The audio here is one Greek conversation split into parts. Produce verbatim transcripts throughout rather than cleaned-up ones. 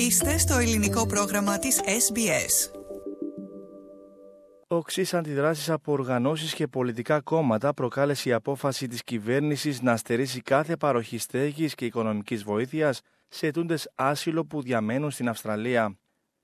Είστε στο ελληνικό πρόγραμμα της Ες Μπι Ες. Οξύς αντιδράσεις από οργανώσεις και πολιτικά κόμματα προκάλεσε η απόφαση της κυβέρνησης να στερήσει κάθε παροχή στέγης και οικονομικής βοήθειας σε αιτούντες άσυλο που διαμένουν στην Αυστραλία.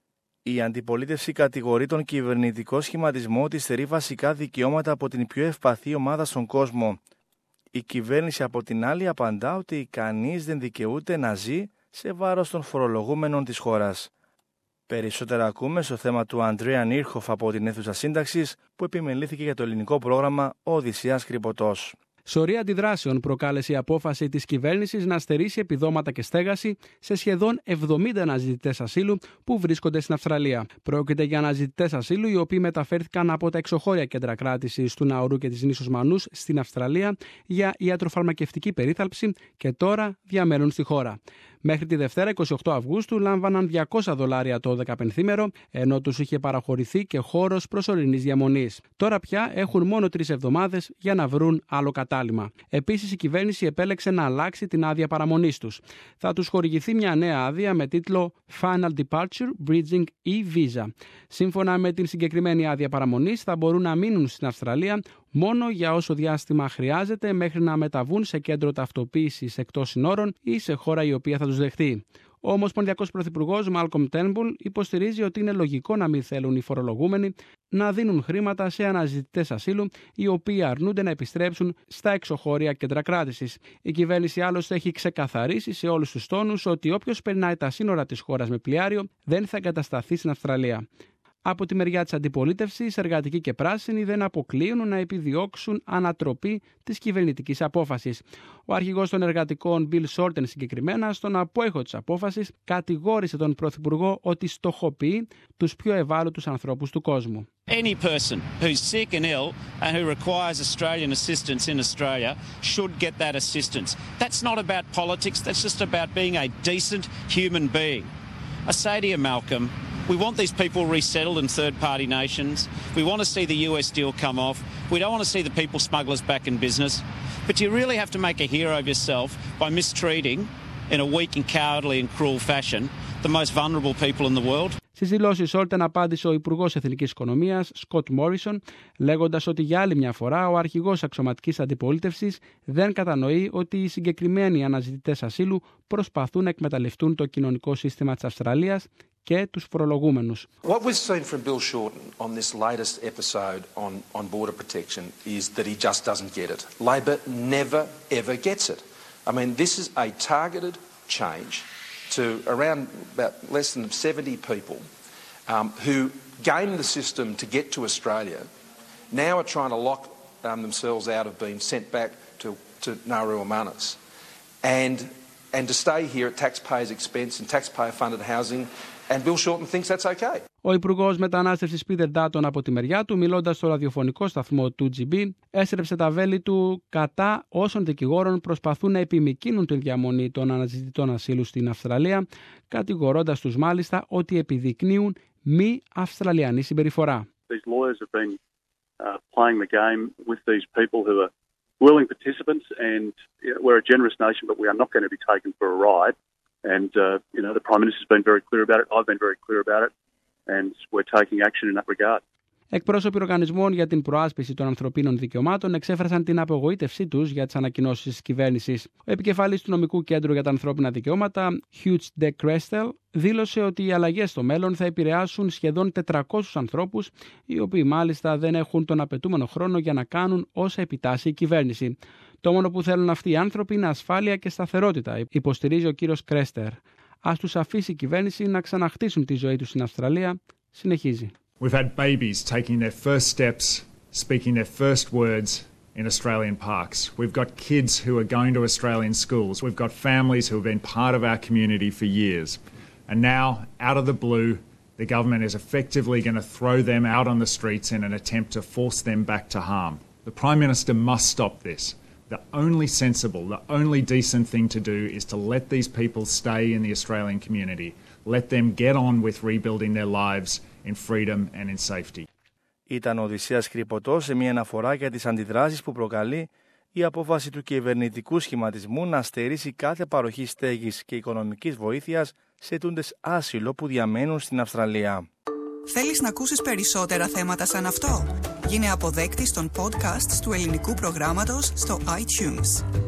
Η αντιπολίτευση κατηγορεί τον κυβερνητικό σχηματισμό ότι στερεί βασικά δικαιώματα από την πιο ευπαθή ομάδα στον κόσμο. Η κυβέρνηση από την άλλη απαντά ότι κανείς δεν δικαιούται να ζει σε βάρος των φορολογούμενων της χώρας. Περισσότερα ακούμε στο θέμα του Αντρέα Νίρχοφ από την αίθουσα σύνταξης που επιμελήθηκε για το ελληνικό πρόγραμμα Οδυσσέας Κρυπωτός. Σωρία αντιδράσεων προκάλεσε η απόφαση της κυβέρνησης να στερήσει επιδόματα και στέγαση σε σχεδόν εβδομήντα αναζητητές ασύλου που βρίσκονται στην Αυστραλία. Πρόκειται για αναζητητές ασύλου οι οποίοι μεταφέρθηκαν από τα εξωχώρια κέντρα κράτησης του Ναουρού και της νήσους Μανούς στην Αυστραλία για ιατροφαρμακευτική περίθαλψη και τώρα διαμένουν στη χώρα. Μέχρι τη Δευτέρα, εικοστή όγδοη Αυγούστου, λάμβαναν διακόσια δολάρια το δεκαπενθήμερο, ενώ τους είχε παραχωρηθεί και χώρος προσωρινής διαμονής. Τώρα πια έχουν μόνο τρεις εβδομάδες για να βρουν άλλο κατάλημα. Επίσης, η κυβέρνηση επέλεξε να αλλάξει την άδεια παραμονής τους. Θα τους χορηγηθεί μια νέα άδεια με τίτλο Final Departure Bridging E-Visa. Σύμφωνα με την συγκεκριμένη άδεια παραμονής, θα μπορούν να μείνουν στην Αυστραλία μόνο για όσο διάστημα χρειάζεται μέχρι να μεταβούν σε κέντρο ταυτοποίησης εκτός συνόρων ή σε χώρα η οποία θα τους δεχτεί. Ο Ομοσπονδιακός Πρωθυπουργός Μάλκομ Τέρνμπουλ υποστηρίζει ότι είναι λογικό να μην θέλουν οι φορολογούμενοι να δίνουν χρήματα σε αναζητητές ασύλου οι οποίοι αρνούνται να επιστρέψουν στα εξωχώρια κέντρα κράτησης. Η κυβέρνηση άλλωστε έχει ξεκαθαρίσει σε όλους τους τόνους ότι όποιος περνάει τα σύνορα της χώρας με πλοιάριο δεν θα εγκατασταθεί στην Αυστραλία. Από τη μεριά της αντιπολίτευσης, εργατικοί και πράσινοι δεν αποκλείουν να επιδιώξουν ανατροπή της κυβερνητικής απόφασης. Ο αρχηγός των εργατικών, Bill Shorten, συγκεκριμένα, στον απόϊχο της απόφασης, κατηγόρησε τον Πρωθυπουργό ότι στοχοποιεί τους πιο ευάλωτους ανθρώπους του κόσμου. Any person who's sick and ill and who requires Australian assistance in Australia should get that assistance. That's not about politics, that's just about being a decent human being. I say to you, Malcolm, we want these people resettled in third-party nations. We want to see the U S deal come off. We don't want to see the people smugglers back in business. But you really have to make a hero of yourself by mistreating, in a weak and cowardly and cruel fashion, the most vulnerable people in the world. Στις δηλώσεις Όλτεν απάντησε ο Υπουργός Εθνικής Οικονομίας, Σκοτ Μόρισον, λέγοντας ότι για άλλη μια φορά ο αρχηγός αξιωματικής αντιπολίτευσης δεν κατανοεί ότι οι συγκεκριμένοι αναζητητές ασύλου προσπαθούν να εκμεταλλευτούν το κοινωνικό σύστημα της Αυστραλίας και τους φορολογούμενους. What we've seen from Bill Shorten on this latest episode on, on border protection is that he just doesn't get it. Labor never ever gets it. I mean, this is a targeted change to around about less than seventy people um, who gamed the system to get to Australia, now are trying to lock um, themselves out of being sent back to, to Nauru or Manus. And, and to stay here at taxpayers' expense and taxpayer-funded housing. And Bill Shorten thinks that's okay. Ο Υπουργός Μετανάστευσης Πίτερ Ντάτον από τη μεριά του, μιλώντας στο ραδιοφωνικό σταθμό του τζι μπι, έστρεψε τα βέλη του κατά όσων δικηγόρων προσπαθούν να επιμικρύνουν την διαμονή των αναζητητών ασύλου στην Αυστραλία, κατηγορώντας τους μάλιστα ότι επιδεικνύουν μη αυστραλιανή συμπεριφορά. These lawyers have been uh, playing the game with these people who are willing participants, and you know, we're a generous nation, but we are not going to be taken for a ride. And, uh, you know, the Prime Minister's been very clear about it. I've been very clear about it. And we're taking action in that regard. Εκπρόσωποι οργανισμών για την προάσπιση των ανθρωπίνων δικαιωμάτων εξέφρασαν την απογοήτευσή τους για τις ανακοινώσεις της κυβέρνησης. Ο επικεφαλής του Νομικού Κέντρου για τα Ανθρώπινα Δικαιώματα, Hugh De Crestel, δήλωσε ότι οι αλλαγές στο μέλλον θα επηρεάσουν σχεδόν τετρακόσιους ανθρώπους, οι οποίοι μάλιστα δεν έχουν τον απαιτούμενο χρόνο για να κάνουν όσα επιτάσσει η κυβέρνηση. Το μόνο που θέλουν αυτοί οι άνθρωποι είναι ασφάλεια και σταθερότητα, υποστηρίζει ο κύριος Κρέστερ. Ας τους αφήσει η κυβέρνηση να ξαναχτίσουν τη ζωή τους στην Αυστραλία, συνεχίζει. We've had babies taking their first steps, speaking their first words in Australian parks. We've got kids who are going to Australian schools. We've got families who have been part of our community for years. And now, out of the blue, the government is effectively going to throw them out on the streets in an attempt to force them back to harm. The Prime Minister must stop this. The only sensible, the only decent thing to do is to let these people stay in the Australian community. Let them get on with rebuilding their lives in freedom and in safety. Ήταν ο Οδυσσέας Κρυπωτός σε μια αναφορά για τις αντιδράσεις που προκαλεί η απόφαση του κυβερνητικού σχηματισμού να στερήσει κάθε παροχή στέγης και οικονομικής βοήθειας σε αιτούντες άσυλο που διαμένουν στην Αυστραλία. Θέλεις να ακούσεις περισσότερα θέματα σαν αυτό? Γίνε αποδέκτης των podcasts του ελληνικού προγράμματος στο iTunes.